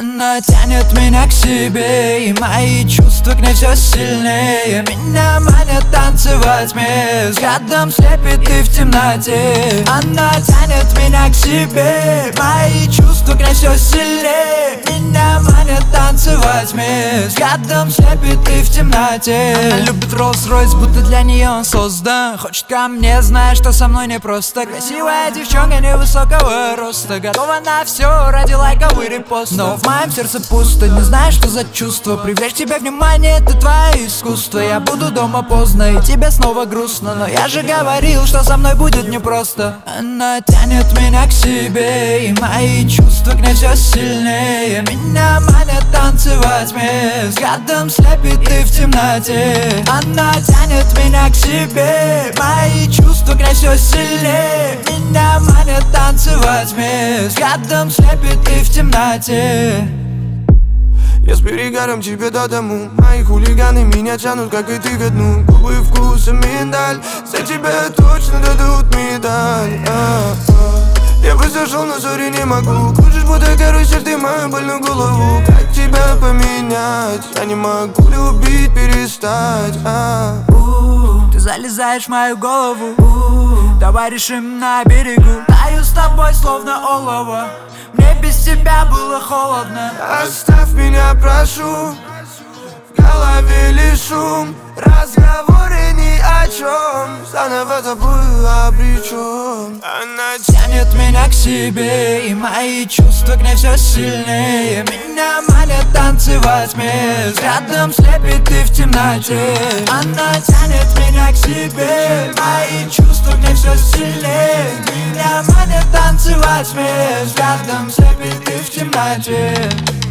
Она тянет меня к себе, и мои чувства к ней все сильнее. Меня манит танцевать мне, взглядом слепит и в темноте. Она тянет меня к себе, мои чувства к ней все сильнее. Меня манит танцевать мне, взглядом слепит и в темноте. Она любит Rolls-Royce, будто для нее он создан. Хочет ко мне, зная, что со мной непросто. Красивая девчонка невысокого роста, готова на все ради лайков и репостов. Но в моем сердце пусто, не знаю, что за чувство. Привлечь тебе внимание, это твое искусство. Я буду дома поздно, и тебе снова грустно, но я же говорил, что со мной будет непросто. Она тянет меня к себе, и мои чувства к ней все сильнее. Меня манит танцевать мне, взглядом слепит и в темноте. Она тянет меня к себе, мои чувства к ней все сильнее. Меня манит танцевать мне, взглядом слепит и в темноте. Я с перегаром тебе до дому. Мои хулиганы меня тянут, как и ты, ко дну. Губы вкусом миндаль, за тебя точно дадут медаль. Я просто шел, но сори не могу. Кружишь, будто карусель, ты мою больную голову. Как тебя поменять? Я не могу любить, перестать. Ты залезаешь в мою голову. Давай решим на берегу. Таю с тобой, словно олово. Мне без тебя было холодно. Оставь меня, прошу. В голове лишь шум, разговоры ни о чем. Заново тобою обречен. Она тянет меня к себе, и мои чувства к ней все сильнее. Меня манит танцевать мне, взглядом слепит и в темноте. Она тянет меня к себе, мои чувства к ней все сильнее. Меня манит танцевать мне, взглядом слепит и в темноте.